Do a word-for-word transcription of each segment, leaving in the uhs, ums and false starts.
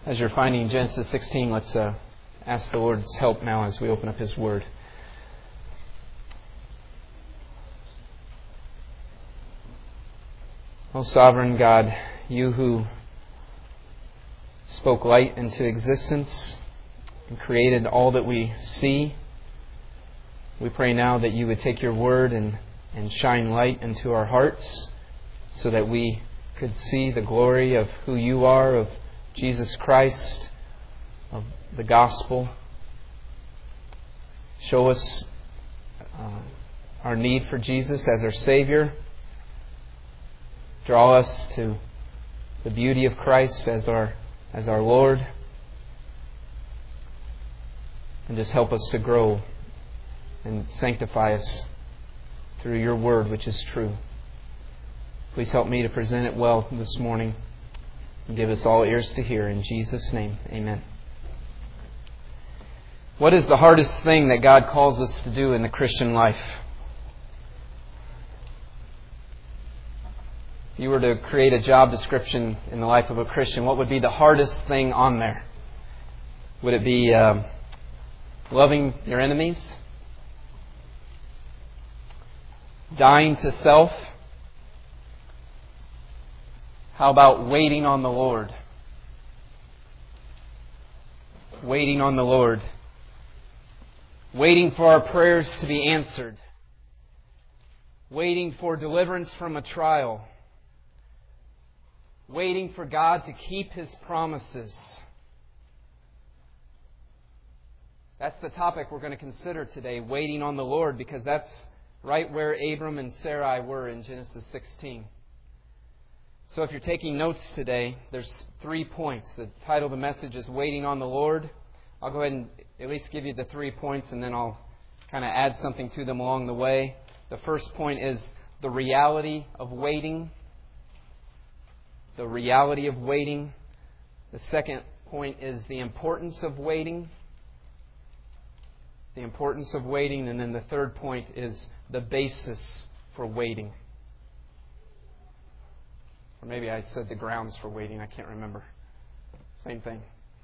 As you're finding Genesis sixteen, let's uh, ask the Lord's help now as we open up His Word. O sovereign God, You who spoke light into existence and created all that we see, we pray now that You would take Your Word and, and shine light into our hearts so that we could see the glory of who You are, of Jesus Christ, of the gospel. Show us uh, our need for Jesus as our Savior. Draw us to the beauty of Christ as our as our Lord. And just help us to grow and sanctify us through Your Word, which is true. Please help me to present it well this morning. And give us all ears to hear. In Jesus' name, amen. What is the hardest thing that God calls us to do in the Christian life? If you were to create a job description in the life of a Christian, what would be the hardest thing on there? Would it be uh, loving your enemies? Dying to self? How about waiting on the Lord? Waiting on the Lord. Waiting for our prayers to be answered. Waiting for deliverance from a trial. Waiting for God to keep His promises. That's the topic we're going to consider today, waiting on the Lord, because that's right where Abram and Sarai were in Genesis sixteen. So if you're taking notes today, there's three points. The title of the message is Waiting on the Lord. I'll go ahead and at least give you the three points, and then I'll kind of add something to them along the way. The first point is the reality of waiting. The reality of waiting. The second point is the importance of waiting. The importance of waiting. And then the third point is the basis for waiting. Or maybe I said the grounds for waiting. I can't remember. Same thing.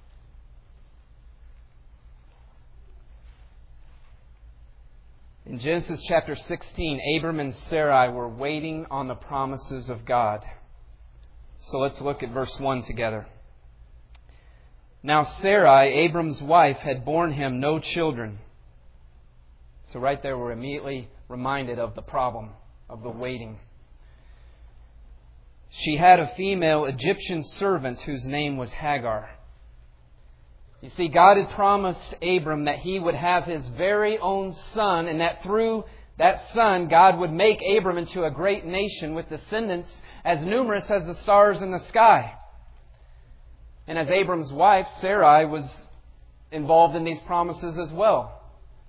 In Genesis chapter sixteen, Abram and Sarai were waiting on the promises of God. So let's look at verse one together. Now Sarai, Abram's wife, had borne him no children. So right there we're immediately reminded of the problem, of the waiting. She had a female Egyptian servant whose name was Hagar. You see, God had promised Abram that he would have his very own son, and that through that son, God would make Abram into a great nation with descendants as numerous as the stars in the sky. And as Abram's wife, Sarai, was involved in these promises as well.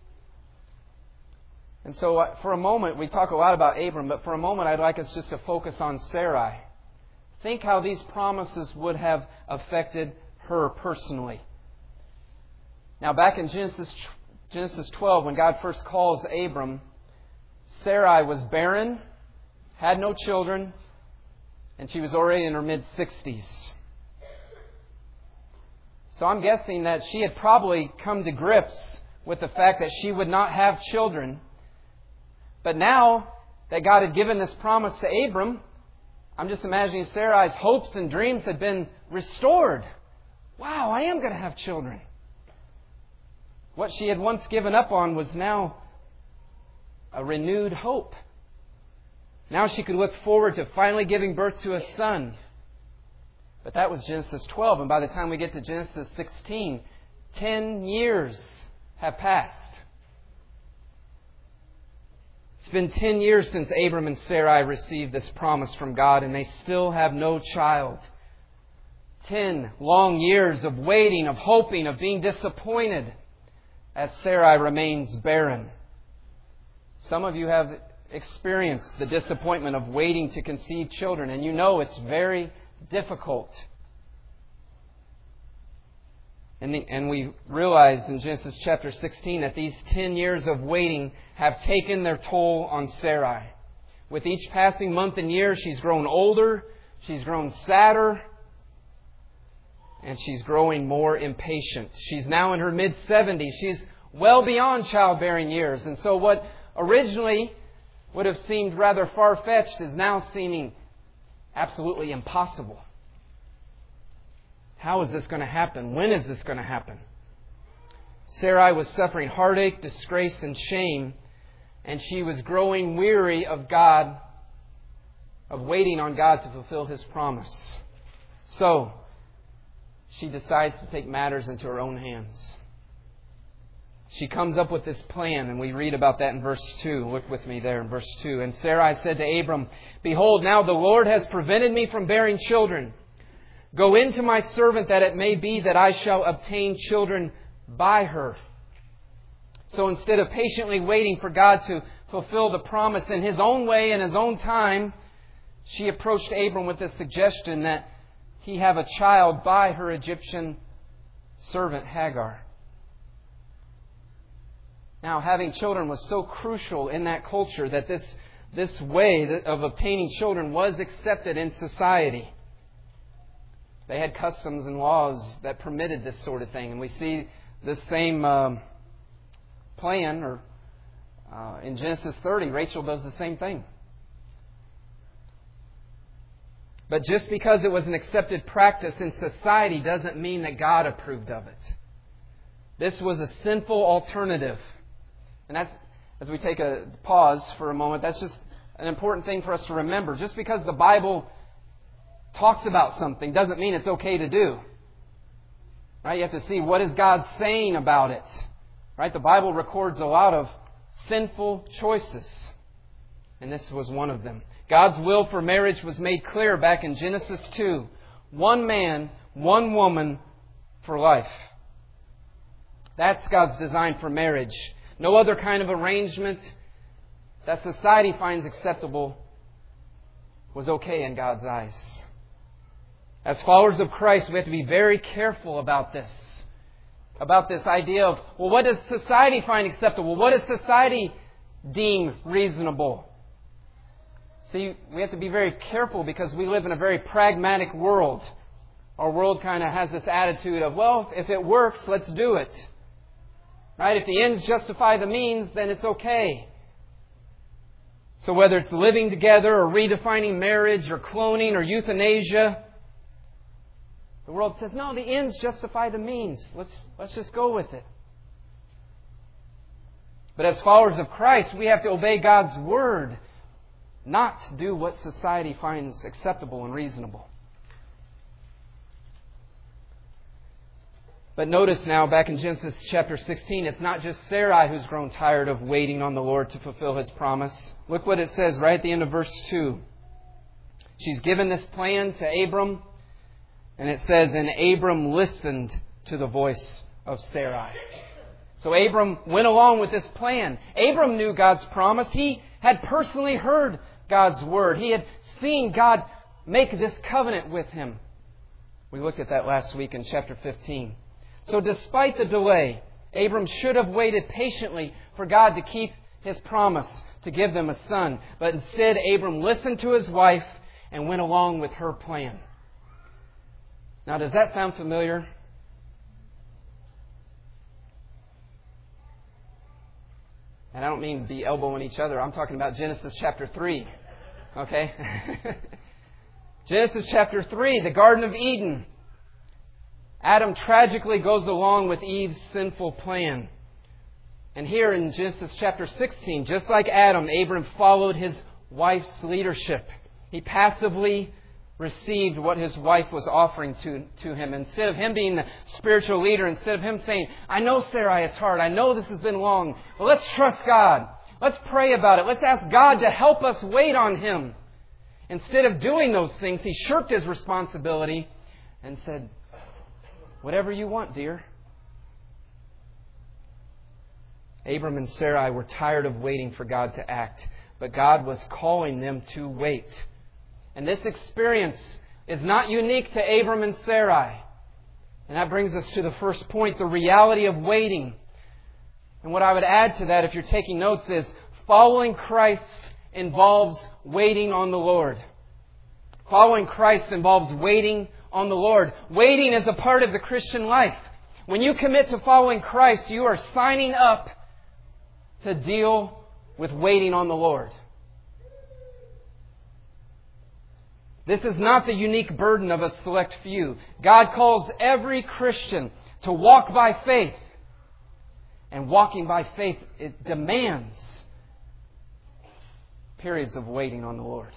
And so for a moment, we talk a lot about Abram, but for a moment I'd like us just to focus on Sarai. Think how these promises would have affected her personally. Now back in Genesis Genesis twelve, when God first calls Abram, Sarai was barren, had no children, and she was already in her mid-sixties. So I'm guessing that she had probably come to grips with the fact that she would not have children. But now that God had given this promise to Abram, I'm just imagining Sarai's hopes and dreams had been restored. Wow, I am going to have children. What she had once given up on was now a renewed hope. Now she could look forward to finally giving birth to a son. But that was Genesis twelve, and by the time we get to Genesis sixteen, ten years have passed. It's been ten years since Abram and Sarai received this promise from God, and they still have no child. Ten long years of waiting, of hoping, of being disappointed as Sarai remains barren. Some of you have experienced the disappointment of waiting to conceive children, and you know it's very difficult. And, the, and we realize in Genesis chapter sixteen that these ten years of waiting have taken their toll on Sarai. With each passing month and year, she's grown older, she's grown sadder, and she's growing more impatient. She's now in her mid-seventies. She's well beyond childbearing years. And so what originally would have seemed rather far-fetched is now seeming absolutely impossible. How is this going to happen? When is this going to happen? Sarai was suffering heartache, disgrace, and shame, and she was growing weary of God, of waiting on God to fulfill His promise. So, she decides to take matters into her own hands. She comes up with this plan, and we read about that in verse two. Look with me there in verse two. And Sarai said to Abram, "Behold, now the Lord has prevented me from bearing children. Go in to my servant, that it may be that I shall obtain children by her." So instead of patiently waiting for God to fulfill the promise in His own way and His own time, she approached Abram with this suggestion that he have a child by her Egyptian servant Hagar. Now, having children was so crucial in that culture that this, this way of obtaining children was accepted in society. They had customs and laws that permitted this sort of thing. And we see this same um, plan or uh, in Genesis thirty. Rachel does the same thing. But just because it was an accepted practice in society doesn't mean that God approved of it. This was a sinful alternative. And that's, as we take a pause for a moment, that's just an important thing for us to remember. Just because the Bible talks about something doesn't mean it's okay to do. Right? You have to see, what is God saying about it? Right? The Bible records a lot of sinful choices. And this was one of them. God's will for marriage was made clear back in Genesis two. One man, one woman for life. That's God's design for marriage. No other kind of arrangement that society finds acceptable was okay in God's eyes. As followers of Christ, we have to be very careful about this. About this idea of, well, what does society find acceptable? What does society deem reasonable? See, we have to be very careful because we live in a very pragmatic world. Our world kind of has this attitude of, well, if it works, let's do it. Right? If the ends justify the means, then it's okay. So whether it's living together or redefining marriage or cloning or euthanasia, the world says, no, the ends justify the means. Let's, let's just go with it. But as followers of Christ, we have to obey God's Word, not do what society finds acceptable and reasonable. But notice now, back in Genesis chapter sixteen, it's not just Sarai who's grown tired of waiting on the Lord to fulfill His promise. Look what it says right at the end of verse two. She's given this plan to Abram, and it says, and Abram listened to the voice of Sarai. So Abram went along with this plan. Abram knew God's promise. He had personally heard God's word. He had seen God make this covenant with him. We looked at that last week in chapter fifteen. So despite the delay, Abram should have waited patiently for God to keep His promise to give them a son. But instead, Abram listened to his wife and went along with her plan. Now, does that sound familiar? And I don't mean be elbowing each other. I'm talking about Genesis chapter three. Okay? Genesis chapter three, the Garden of Eden. Adam tragically goes along with Eve's sinful plan. And here in Genesis chapter sixteen, just like Adam, Abram followed his wife's leadership. He passively received what his wife was offering to, to him. Instead of him being the spiritual leader, instead of him saying, I know, Sarai, it's hard. I know this has been long. But let's trust God. Let's pray about it. Let's ask God to help us wait on Him. Instead of doing those things, he shirked his responsibility and said, whatever you want, dear. Abram and Sarai were tired of waiting for God to act, but God was calling them to wait. And this experience is not unique to Abram and Sarai. And that brings us to the first point, the reality of waiting. And what I would add to that, if you're taking notes, is following Christ involves waiting on the Lord. Following Christ involves waiting on the Lord. Waiting is a part of the Christian life. When you commit to following Christ, you are signing up to deal with waiting on the Lord. This is not the unique burden of a select few. God calls every Christian to walk by faith. And walking by faith, it demands periods of waiting on the Lord.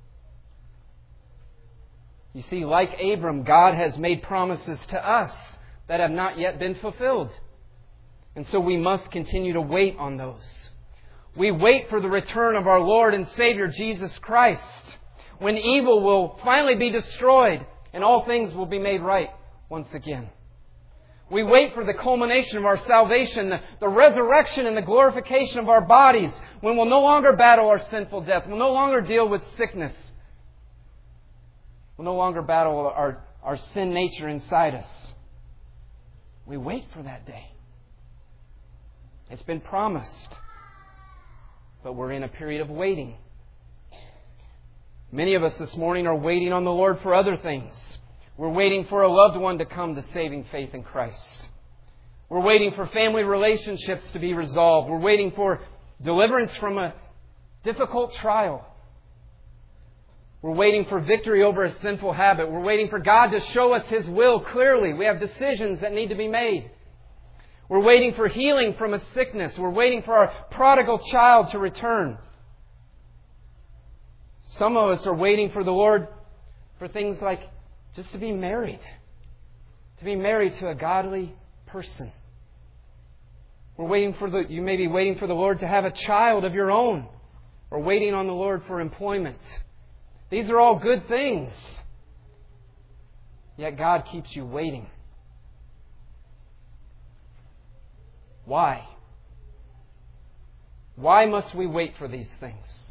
You see, like Abram, God has made promises to us that have not yet been fulfilled. And so we must continue to wait on those. We wait for the return of our Lord and Savior Jesus Christ, when evil will finally be destroyed and all things will be made right once again. We wait for the culmination of our salvation, the, the resurrection and the glorification of our bodies, when we'll no longer battle our sinful death, we'll no longer deal with sickness, we'll no longer battle our, our sin nature inside us. We wait for that day. It's been promised, but we're in a period of waiting. Many of us this morning are waiting on the Lord for other things. We're waiting for a loved one to come to saving faith in Christ. We're waiting for family relationships to be resolved. We're waiting for deliverance from a difficult trial. We're waiting for victory over a sinful habit. We're waiting for God to show us His will clearly. We have decisions that need to be made. We're waiting for healing from a sickness. We're waiting for our prodigal child to return. Some of us are waiting for the Lord for things like just to be married. To be married to a godly person. We're waiting for the, you may be waiting for the Lord to have a child of your own. Or waiting on the Lord for employment. These are all good things. Yet God keeps you waiting. Why? Why must we wait for these things?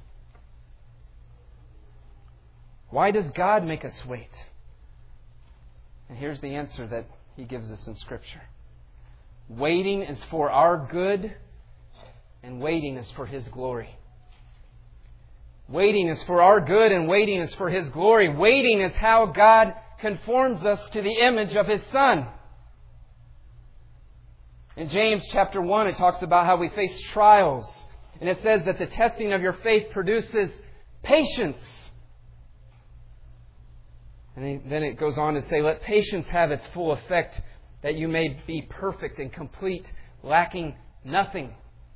Why does God make us wait? And here's the answer that He gives us in Scripture. Waiting is for our good, and waiting is for His glory. Waiting is for our good, and waiting is for His glory. Waiting is how God conforms us to the image of His Son. In James chapter one, it talks about how we face trials. And it says that the testing of your faith produces patience. And then it goes on to say, let patience have its full effect, that you may be perfect and complete, lacking nothing.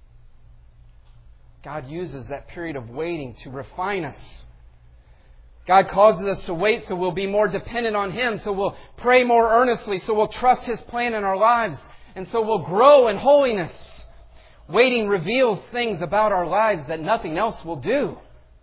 God uses that period of waiting to refine us. God causes us to wait so we'll be more dependent on Him, so we'll pray more earnestly, so we'll trust His plan in our lives, and so we'll grow in holiness. Waiting reveals things about our lives that nothing else will do.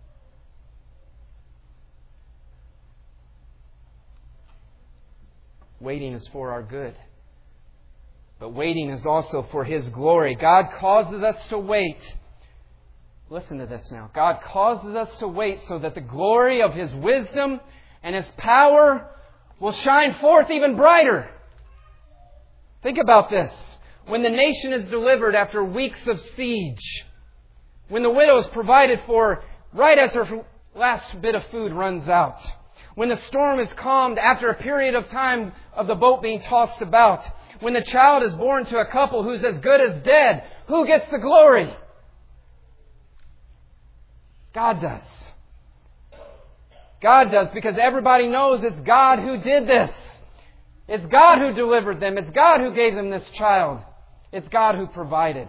Waiting is for our good. But waiting is also for His glory. God causes us to wait. Listen to this now. God causes us to wait so that the glory of His wisdom and His power will shine forth even brighter. Think about this. When the nation is delivered after weeks of siege, when the widow is provided for right as her last bit of food runs out, when the storm is calmed after a period of time of the boat being tossed about, when the child is born to a couple who's as good as dead, who gets the glory? God does. God does, because everybody knows it's God who did this. It's God who delivered them. It's God who gave them this child. It's God who provided.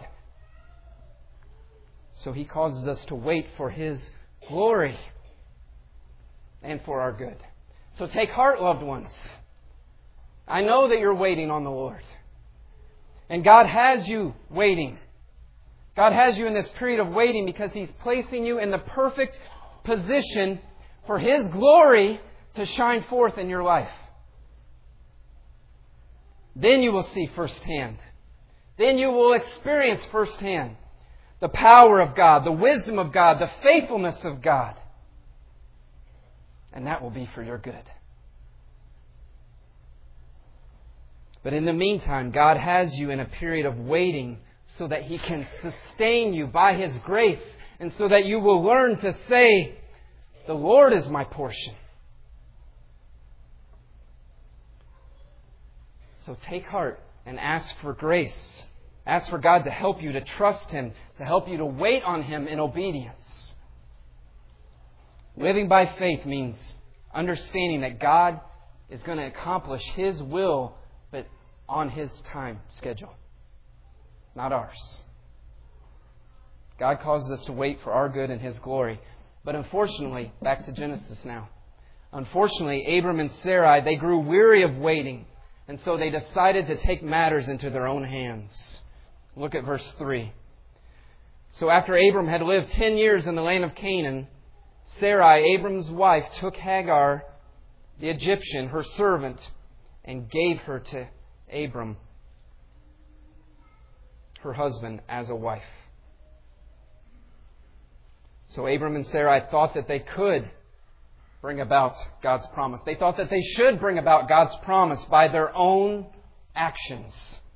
So He causes us to wait for His glory and for our good. So take heart, loved ones. I know that you're waiting on the Lord. And God has you waiting. God has you in this period of waiting because He's placing you in the perfect position for His glory to shine forth in your life. Then you will see firsthand. Then you will experience firsthand the power of God, the wisdom of God, the faithfulness of God. And that will be for your good. But in the meantime, God has you in a period of waiting so that He can sustain you by His grace, and so that you will learn to say, the Lord is my portion. So take heart and ask for grace. Ask for God to help you to trust Him, to help you to wait on Him in obedience. Living by faith means understanding that God is going to accomplish His will, but on His time schedule, not ours. God causes us to wait for our good and His glory. But unfortunately, back to Genesis now. Unfortunately, Abram and Sarai, they grew weary of waiting, and so they decided to take matters into their own hands. Look at verse three. So after Abram had lived ten years in the land of Canaan, Sarai, Abram's wife, took Hagar, the Egyptian, her servant, and gave her to Abram, her husband, as a wife. So Abram and Sarai thought that they could bring about God's promise. They thought that they should bring about God's promise by their own actions.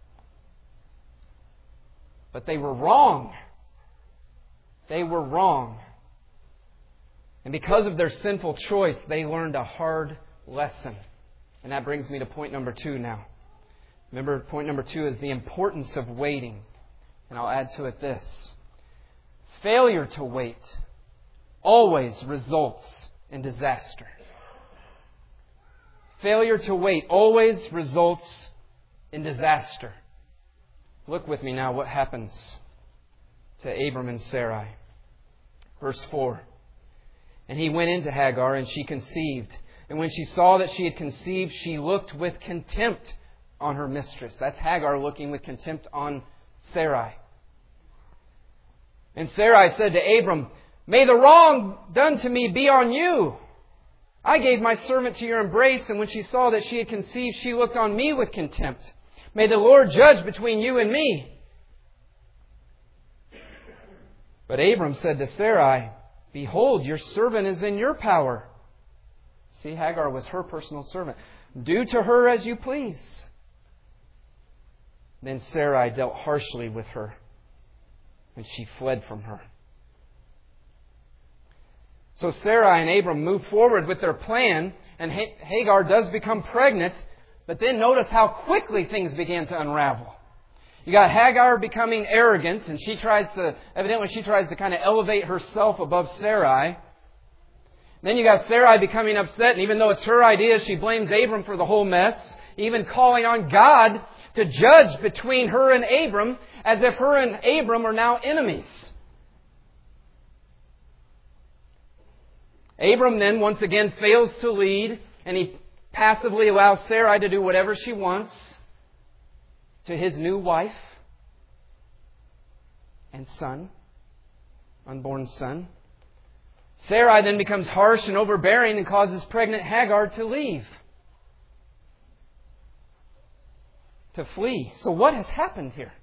But they were wrong. They were wrong. And because of their sinful choice, they learned a hard lesson. And that brings me to point number two now. Remember, point number two is the importance of waiting. And I'll add to it this. Failure to wait always results in disaster. Failure to wait always results in disaster. Look with me now what happens to Abram and Sarai. Verse four. And he went into Hagar, and she conceived. And when she saw that she had conceived, she looked with contempt on her mistress. That's Hagar looking with contempt on Sarai. And Sarai said to Abram, "May the wrong done to me be on you. I gave my servant to your embrace, and when she saw that she had conceived, she looked on me with contempt. May the Lord judge between you and me." But Abram said to Sarai, "Behold, your servant is in your power." See, Hagar was her personal servant. "Do to her as you please." Then Sarai dealt harshly with her, and she fled from her. So Sarai and Abram move forward with their plan, and Hagar does become pregnant, but then notice how quickly things began to unravel. You got Hagar becoming arrogant, and she tries to, evidently she tries to kind of elevate herself above Sarai. Then you got Sarai becoming upset, and even though it's her idea, she blames Abram for the whole mess, even calling on God to judge between her and Abram, as if her and Abram are now enemies. Abram then once again fails to lead, and he passively allows Sarai to do whatever she wants to his new wife and son, unborn son. Sarai then becomes harsh and overbearing and causes pregnant Hagar to leave, to flee. So what has happened here?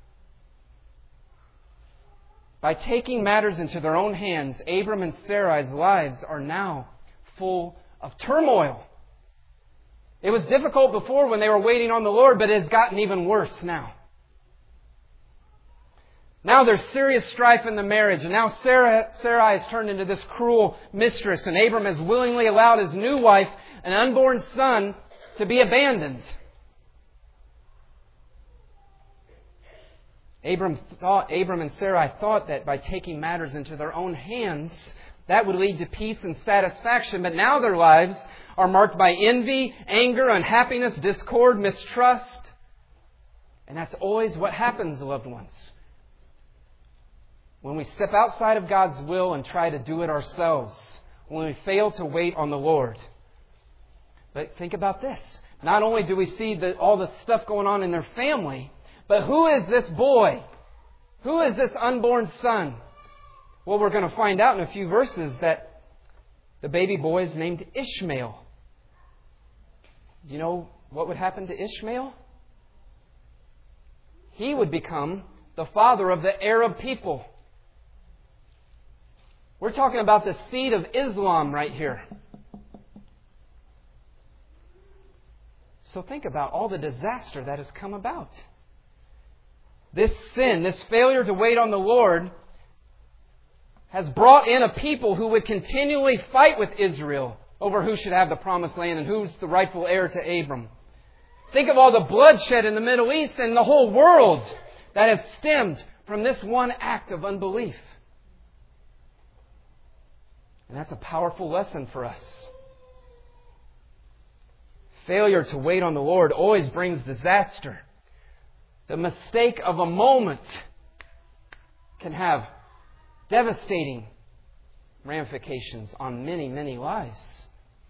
By taking matters into their own hands, Abram and Sarai's lives are now full of turmoil. It was difficult before when they were waiting on the Lord, but it has gotten even worse now. Now there's serious strife in the marriage, and now Sarah, Sarai has turned into this cruel mistress, and Abram has willingly allowed his new wife, an unborn son, to be abandoned. Abram thought, Abram and Sarai thought that by taking matters into their own hands, that would lead to peace and satisfaction. But now their lives are marked by envy, anger, unhappiness, discord, mistrust. And that's always what happens, loved ones. When we step outside of God's will and try to do it ourselves. When we fail to wait on the Lord. But think about this. Not only do we see the, all the stuff going on in their family, but who is this boy? Who is this unborn son? Well, we're going to find out in a few verses that the baby boy is named Ishmael. Do you know what would happen to Ishmael? He would become the father of the Arab people. We're talking about the seed of Islam right here. So think about all the disaster that has come about. This sin, this failure to wait on the Lord, has brought in a people who would continually fight with Israel over who should have the promised land and who's the rightful heir to Abram. Think of all the bloodshed in the Middle East and the whole world that has stemmed from this one act of unbelief. And that's a powerful lesson for us. Failure to wait on the Lord always brings disaster. The mistake of a moment can have devastating ramifications on many, many lives.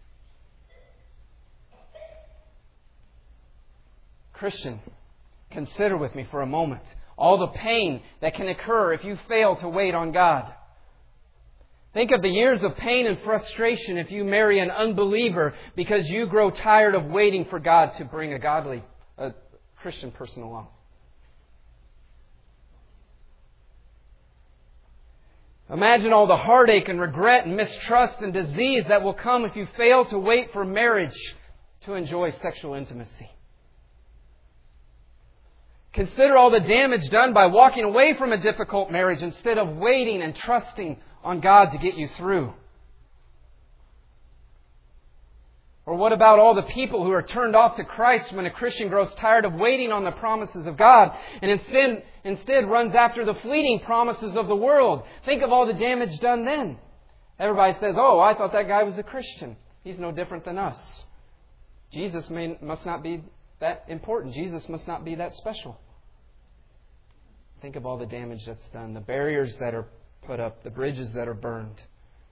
Christian, consider with me for a moment all the pain that can occur if you fail to wait on God. Think of the years of pain and frustration if you marry an unbeliever because you grow tired of waiting for God to bring a godly, a Christian person along. Imagine all the heartache and regret and mistrust and disease that will come if you fail to wait for marriage to enjoy sexual intimacy. Consider all the damage done by walking away from a difficult marriage instead of waiting and trusting on God to get you through. Or what about all the people who are turned off to Christ when a Christian grows tired of waiting on the promises of God and instead, instead runs after the fleeting promises of the world? Think of all the damage done then. Everybody says, oh, I thought that guy was a Christian. He's no different than us. Jesus may, must not be that important. Jesus must not be that special. Think of all the damage that's done, the barriers that are put up, the bridges that are burned.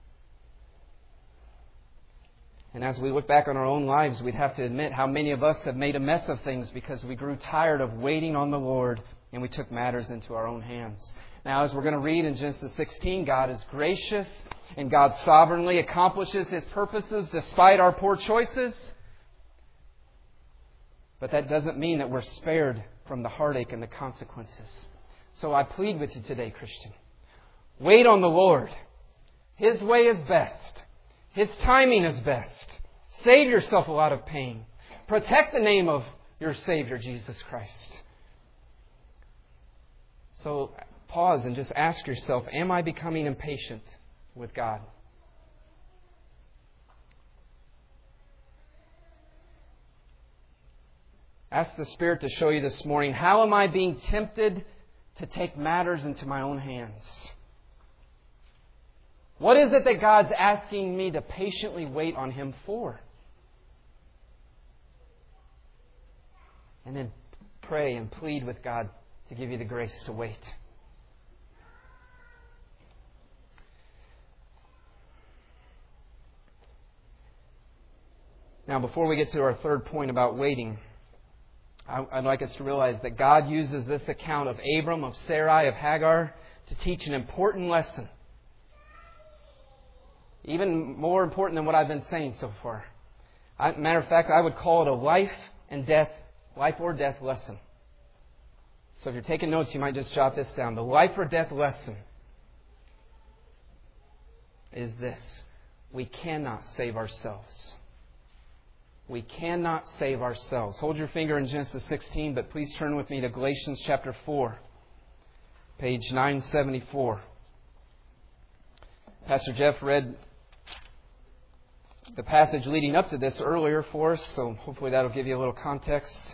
And as we look back on our own lives, we'd have to admit how many of us have made a mess of things because we grew tired of waiting on the Lord and we took matters into our own hands. Now, as we're going to read in Genesis sixteen, God is gracious and God sovereignly accomplishes His purposes despite our poor choices. But that doesn't mean that we're spared from the heartache and the consequences. So I plead with you today, Christian. Wait on the Lord. His way is best. His timing is best. Save yourself a lot of pain. Protect the name of your Savior, Jesus Christ. So pause and just ask yourself, am I becoming impatient with God? Ask the Spirit to show you this morning, how am I being tempted to take matters into my own hands? What is it that God's asking me to patiently wait on Him for? And then pray and plead with God to give you the grace to wait. Now, before we get to our third point about waiting, I'd like us to realize that God uses this account of Abram, of Sarai, of Hagar to teach an important lesson. Even more important than what I've been saying so far. I, matter of fact, I would call it a life and death, life or death lesson. So if you're taking notes, you might just jot this down. The life or death lesson is this: we cannot save ourselves. We cannot save ourselves. Hold your finger in Genesis sixteen, but please turn with me to Galatians chapter four, page nine seventy-four. Pastor Jeff read the passage leading up to this earlier for us, so hopefully that'll give you a little context.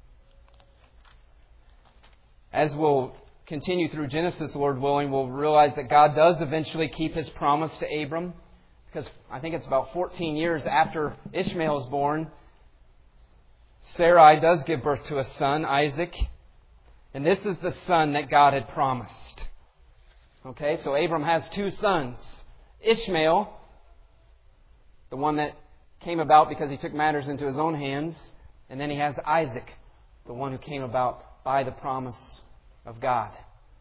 As we'll continue through Genesis, Lord willing, we'll realize that God does eventually keep His promise to Abram. Because I think it's about fourteen years after Ishmael is born, Sarai does give birth to a son, Isaac. And this is the son that God had promised. Okay, so Abram has two sons. Ishmael, the one that came about because he took matters into his own hands. And then he has Isaac, the one who came about by the promise of God.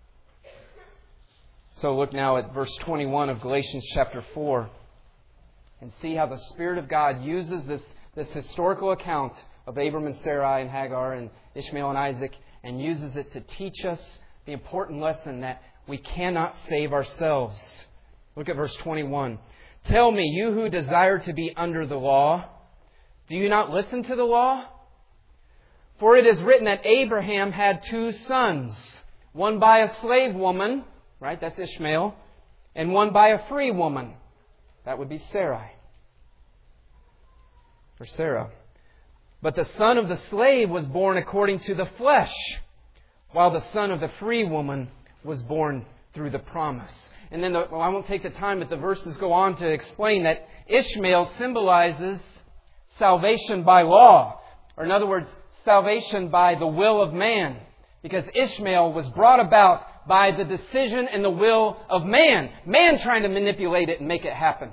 So look now at verse twenty-one of Galatians chapter four. And see how the Spirit of God uses this, this historical account of Abram and Sarai and Hagar and Ishmael and Isaac, and uses it to teach us the important lesson that we cannot save ourselves. Look at verse twenty-one. Tell me, you who desire to be under the law, do you not listen to the law? For it is written that Abraham had two sons, one by a slave woman, right, that's Ishmael, and one by a free woman. That would be Sarai. Or Sarah. But the son of the slave was born according to the flesh, while the son of the free woman was born through the promise. And then, the, well, I won't take the time, but the verses go on to explain that Ishmael symbolizes salvation by law. Or in other words, salvation by the will of man. Because Ishmael was brought about by the decision and the will of man. Man trying to manipulate it and make it happen.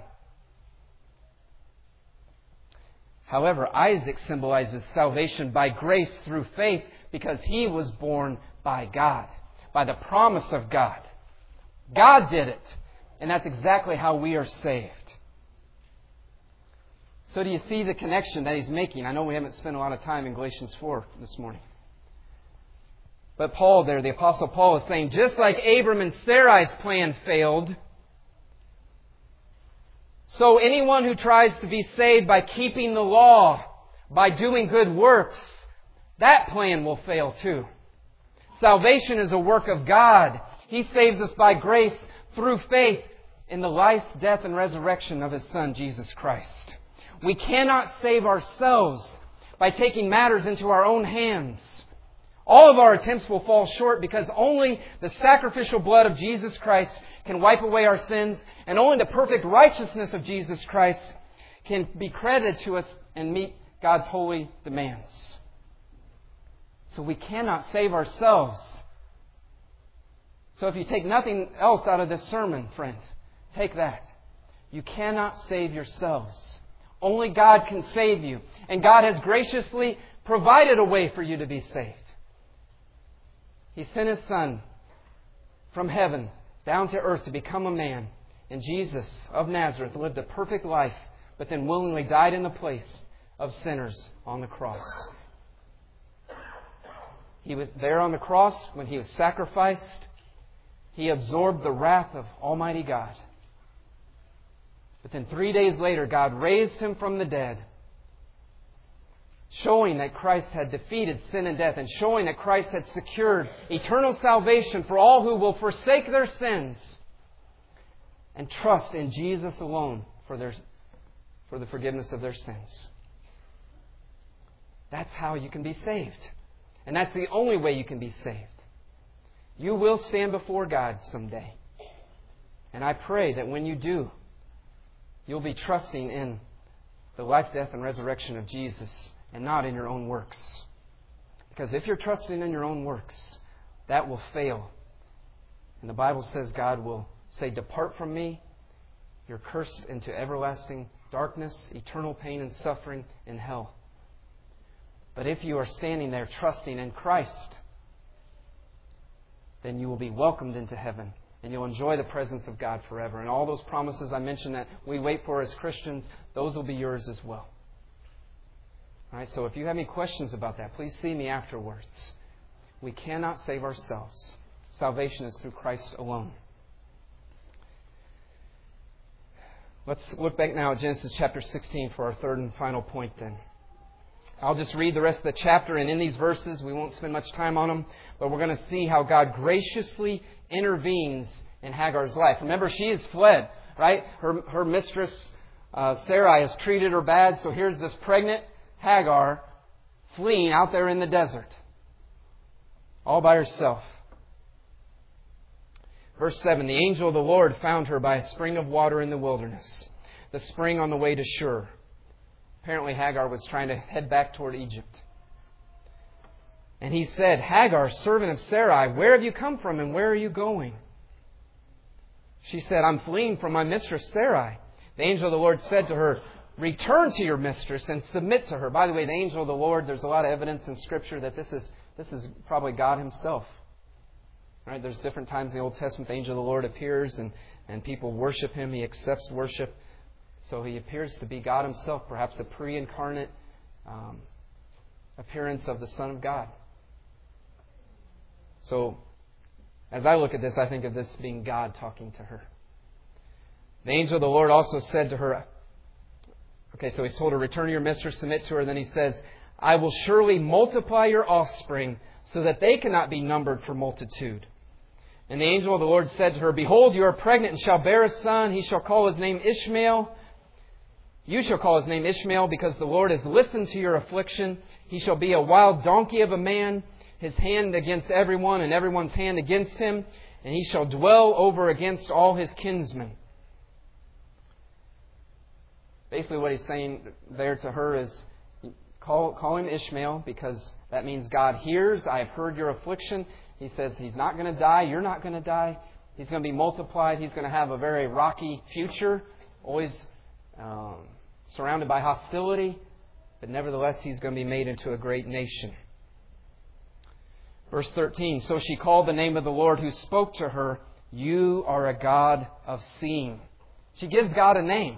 However, Isaac symbolizes salvation by grace through faith because he was born by God, by the promise of God. God did it. And that's exactly how we are saved. So do you see the connection that he's making? I know we haven't spent a lot of time in Galatians four this morning. But Paul there, the Apostle Paul, is saying, just like Abram and Sarai's plan failed, so anyone who tries to be saved by keeping the law, by doing good works, that plan will fail too. Salvation is a work of God. He saves us by grace through faith in the life, death, and resurrection of His Son, Jesus Christ. We cannot save ourselves by taking matters into our own hands. All of our attempts will fall short because only the sacrificial blood of Jesus Christ can wipe away our sins, and only the perfect righteousness of Jesus Christ can be credited to us and meet God's holy demands. So we cannot save ourselves. So if you take nothing else out of this sermon, friend, take that. You cannot save yourselves. Only God can save you. And God has graciously provided a way for you to be saved. He sent His Son from heaven down to earth to become a man. And Jesus of Nazareth lived a perfect life, but then willingly died in the place of sinners on the cross. He was there on the cross when He was sacrificed. He absorbed the wrath of Almighty God. But then three days later, God raised Him from the dead, showing that Christ had defeated sin and death, and showing that Christ had secured eternal salvation for all who will forsake their sins and trust in Jesus alone for their, for the forgiveness of their sins. That's how you can be saved. And that's the only way you can be saved. You will stand before God someday. And I pray that when you do, you'll be trusting in the life, death, and resurrection of Jesus and not in your own works. Because if you're trusting in your own works, that will fail. And the Bible says God will say, "Depart from me, you're cursed into everlasting darkness, eternal pain and suffering in hell." But if you are standing there trusting in Christ, then you will be welcomed into heaven. And you'll enjoy the presence of God forever. And all those promises I mentioned that we wait for as Christians, those will be yours as well. All right, so if you have any questions about that, please see me afterwards. We cannot save ourselves. Salvation is through Christ alone. Let's look back now at Genesis chapter sixteen for our third and final point then. I'll just read the rest of the chapter, and in these verses, we won't spend much time on them, but we're going to see how God graciously intervenes in Hagar's life. Remember, she has fled, right? Her, her mistress, uh, Sarai, has treated her bad, so here's this pregnant Hagar fleeing out there in the desert, all by herself. Verse seven, the angel of the Lord found her by a spring of water in the wilderness, the spring on the way to Shur. Apparently Hagar was trying to head back toward Egypt. And he said, "Hagar, servant of Sarai, where have you come from and where are you going?" She said, "I'm fleeing from my mistress Sarai." The angel of the Lord said to her, "Return to your mistress and submit to her." By the way, the angel of the Lord, there's a lot of evidence in Scripture that this is this is probably God Himself. Right? There's different times in the Old Testament the angel of the Lord appears and, and people worship Him. He accepts worship. So He appears to be God Himself, perhaps a pre-incarnate um, appearance of the Son of God. So, as I look at this, I think of this being God talking to her. The angel of the Lord also said to her, okay, so He's told her, "Return to your mistress, submit to her." Then He says, "I will surely multiply your offspring so that they cannot be numbered for multitude." And the angel of the Lord said to her, "Behold, you are pregnant and shall bear a son. He shall call his name Ishmael. You shall call his name Ishmael, because the Lord has listened to your affliction. He shall be a wild donkey of a man, his hand against everyone, and everyone's hand against him, and he shall dwell over against all his kinsmen. Basically what he's saying there to her is, call, call him Ishmael, because that means God hears. I have heard your affliction. He says he's not going to die. You're not going to die. He's going to be multiplied. He's going to have a very rocky future, always um, surrounded by hostility. But nevertheless, he's going to be made into a great nation. Verse thirteen, so she called the name of the Lord who spoke to her, you are a God of seeing. She gives God a name.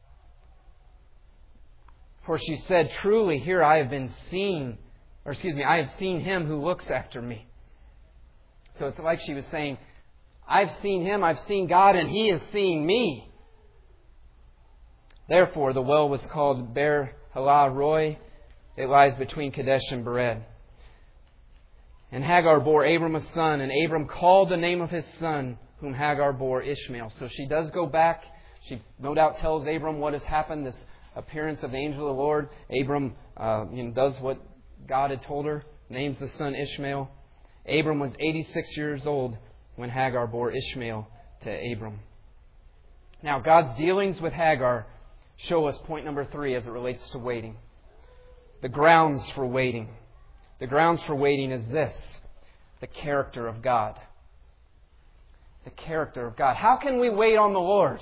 For she said, truly, here I have been seen, or excuse me, I have seen him who looks after me. So it's like she was saying, I've seen him, I've seen God, and he is seeing me. Therefore, the well was called Ber Halah Roi. It lies between Kadesh and Bered. And Hagar bore Abram a son, and Abram called the name of his son, whom Hagar bore Ishmael. So she does go back. She no doubt tells Abram what has happened, this appearance of the angel of the Lord. Abram uh, you know, does what God had told her, names the son Ishmael. Abram was eighty-six years old when Hagar bore Ishmael to Abram. Now, God's dealings with Hagar show us point number three as it relates to waiting. The grounds for waiting. The grounds for waiting is this: the character of God. The character of God. How can we wait on the Lord?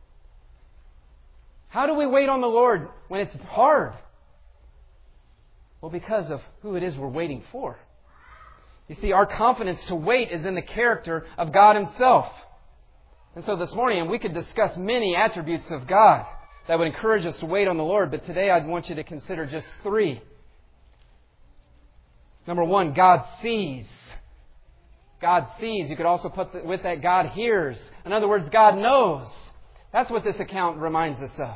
How do we wait on the Lord when it's hard? Well, because of who it is we're waiting for. You see, our confidence to wait is in the character of God Himself. And so this morning, we could discuss many attributes of God that would encourage us to wait on the Lord. But today I'd want you to consider just three. Number one, God sees. God sees. You could also put with that, God hears. In other words, God knows. That's what this account reminds us of.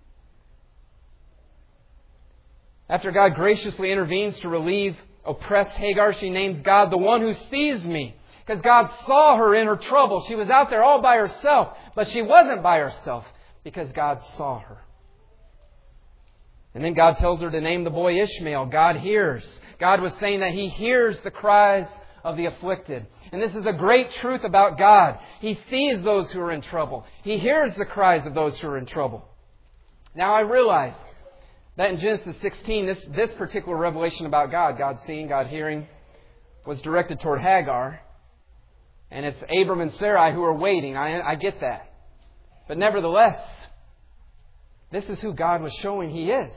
After God graciously intervenes to relieve oppressed Hagar, she names God the one who sees me. Because God saw her in her trouble. She was out there all by herself. But she wasn't by herself because God saw her. And then God tells her to name the boy Ishmael. God hears. God was saying that He hears the cries of the afflicted. And this is a great truth about God. He sees those who are in trouble. He hears the cries of those who are in trouble. Now I realize that in Genesis sixteen, this, this particular revelation about God, God seeing, God hearing, was directed toward Hagar. And it's Abram and Sarai who are waiting. I, I get that. But nevertheless, this is who God was showing He is.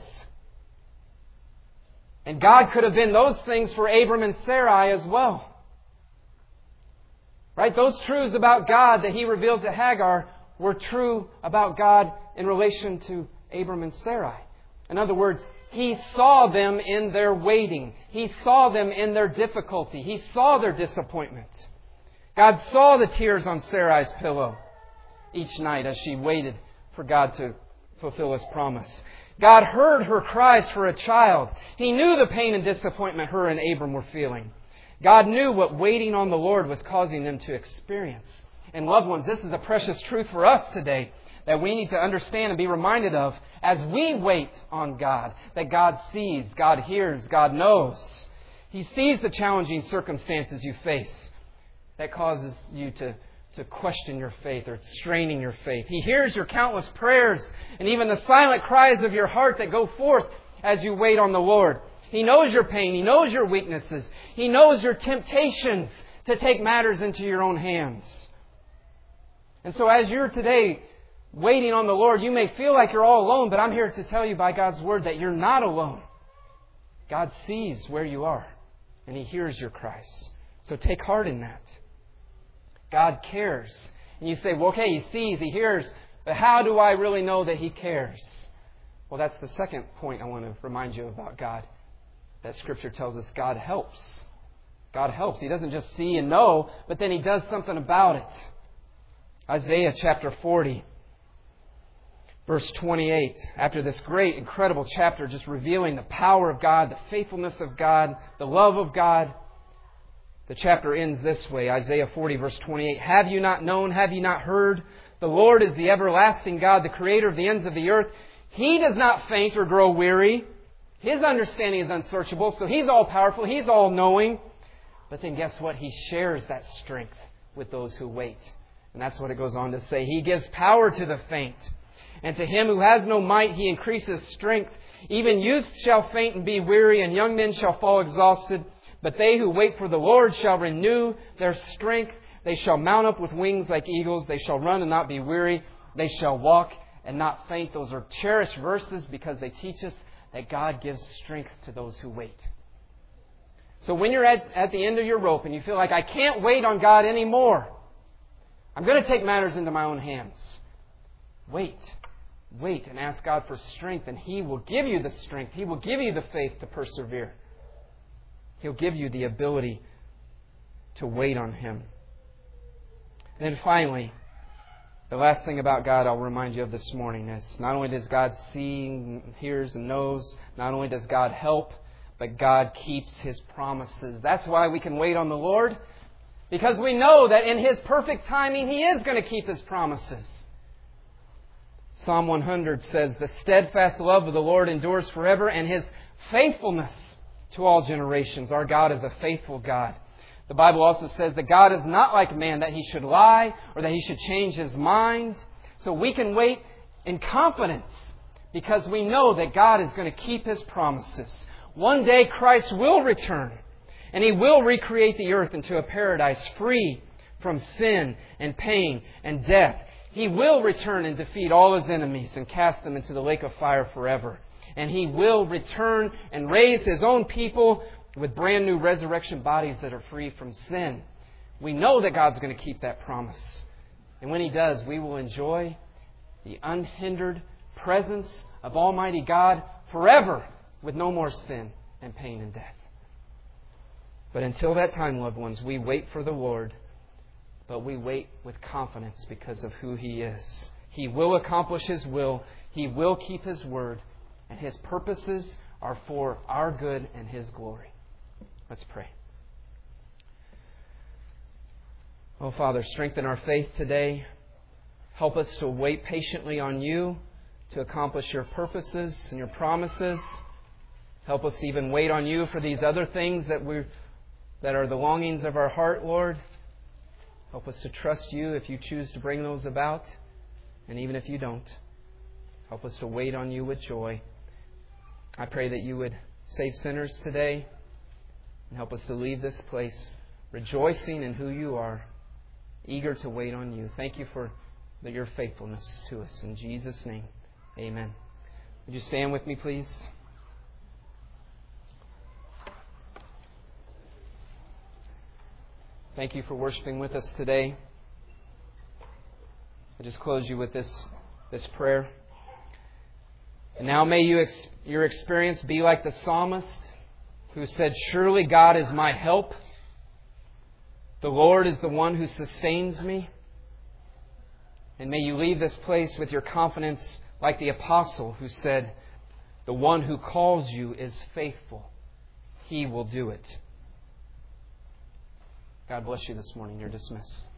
And God could have been those things for Abram and Sarai as well. Right? Those truths about God that He revealed to Hagar were true about God in relation to Abram and Sarai. In other words, He saw them in their waiting. He saw them in their difficulty. He saw their disappointment. God saw the tears on Sarai's pillow each night as she waited for God to fulfill His promise. God heard her cries for a child. He knew the pain and disappointment her and Abram were feeling. God knew what waiting on the Lord was causing them to experience. And loved ones, this is a precious truth for us today that we need to understand and be reminded of as we wait on God. That God sees, God hears, God knows. He sees the challenging circumstances you face that causes you to, to question your faith or straining your faith. He hears your countless prayers and even the silent cries of your heart that go forth as you wait on the Lord. He knows your pain. He knows your weaknesses. He knows your temptations to take matters into your own hands. And so as you're today waiting on the Lord, you may feel like you're all alone, but I'm here to tell you by God's Word that you're not alone. God sees where you are, and He hears your cries. So take heart in that. God cares. And you say, well, okay, He sees, He hears, but how do I really know that He cares? Well, that's the second point I want to remind you about God. That Scripture tells us God helps. God helps. He doesn't just see and know, but then He does something about it. Isaiah chapter forty, verse twenty-eight. After this great, incredible chapter just revealing the power of God, the faithfulness of God, the love of God, the chapter ends this way. Isaiah forty, verse twenty-eight. Have you not known? Have you not heard? The Lord is the everlasting God, the Creator of the ends of the earth. He does not faint or grow weary. His understanding is unsearchable, so He's all-powerful. He's all-knowing. But then guess what? He shares that strength with those who wait. And that's what it goes on to say. He gives power to the faint. And to him who has no might, He increases strength. Even youths shall faint and be weary, and young men shall fall exhausted. But they who wait for the Lord shall renew their strength. They shall mount up with wings like eagles. They shall run and not be weary. They shall walk and not faint. Those are cherished verses because they teach us that God gives strength to those who wait. So when you're at, at the end of your rope and you feel like, I can't wait on God anymore, I'm going to take matters into my own hands. Wait. Wait and ask God for strength, and He will give you the strength. He will give you the faith to persevere. He'll give you the ability to wait on Him. And then finally, the last thing about God I'll remind you of this morning is not only does God see, hears, and knows, not only does God help, but God keeps His promises. That's why we can wait on the Lord, because we know that in His perfect timing, He is going to keep His promises. Psalm one hundred says, the steadfast love of the Lord endures forever, and His faithfulness to all generations. Our God is a faithful God. The Bible also says that God is not like man, that He should lie or that He should change His mind. So we can wait in confidence because we know that God is going to keep His promises. One day Christ will return, and He will recreate the earth into a paradise free from sin and pain and death. He will return and defeat all His enemies and cast them into the lake of fire forever. And He will return and raise His own people with brand new resurrection bodies that are free from sin. We know that God's going to keep that promise. And when He does, we will enjoy the unhindered presence of Almighty God forever with no more sin and pain and death. But until that time, loved ones, we wait for the Lord. But we wait with confidence because of who He is. He will accomplish His will. He will keep His word. And His purposes are for our good and His glory. Let's pray. Oh, Father, strengthen our faith today. Help us to wait patiently on You to accomplish Your purposes and Your promises. Help us to even wait on You for these other things that we that are the longings of our heart, Lord. Help us to trust You if You choose to bring those about, and even if You don't. Help us to wait on You with joy. I pray that You would save sinners today and help us to leave this place rejoicing in who You are, eager to wait on You. Thank You for Your faithfulness to us. In Jesus' name, amen. Would you stand with me, please? Thank you for worshiping with us today. I just close you with this, this prayer. And now may you ex- your experience be like the psalmist who said, surely God is my help. The Lord is the one who sustains me. And may you leave this place with your confidence like the apostle who said, the one who calls you is faithful. He will do it. God bless you this morning. You're dismissed.